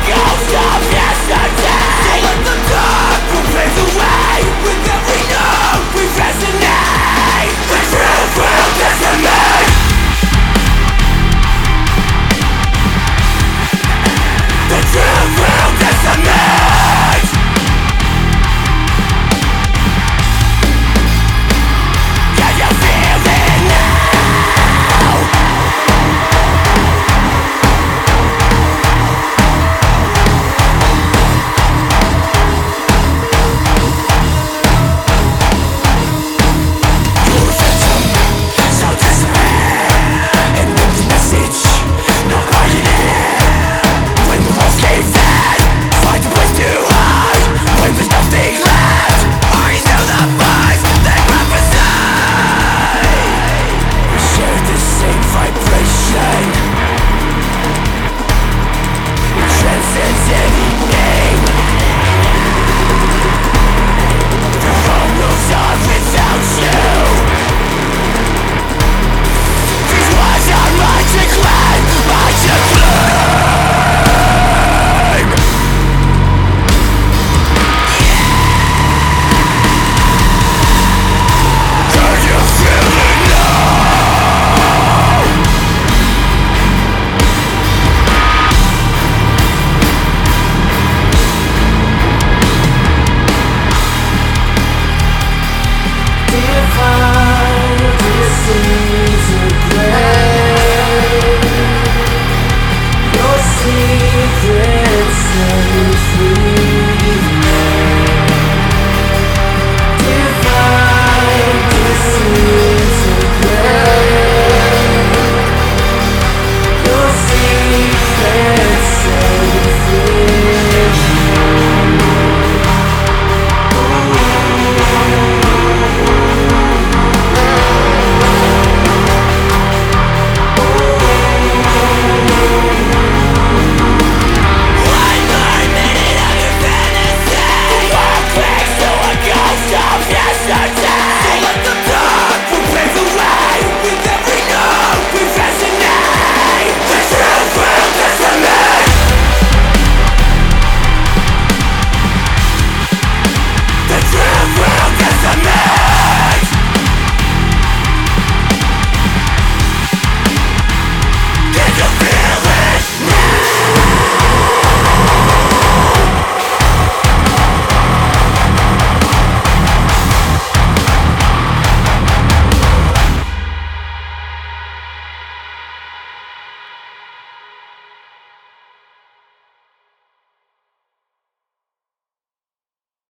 ghost of yesterday. So let the dark will pave the way. With every note we resonate. The truth will decimate. The truth will decimate. Can you feel it now? You're a phantom, so desperate. An empty message, not pioneer. When the walls cave in, find a place to hide. When there's nothing left, are you still the voice that prophesy? We share the same vibration. It transcends any name. The road moves on without you. These words are mine to claim, mine to claim. Can you feel it now? Divine disintegrate. Your secrets set me free.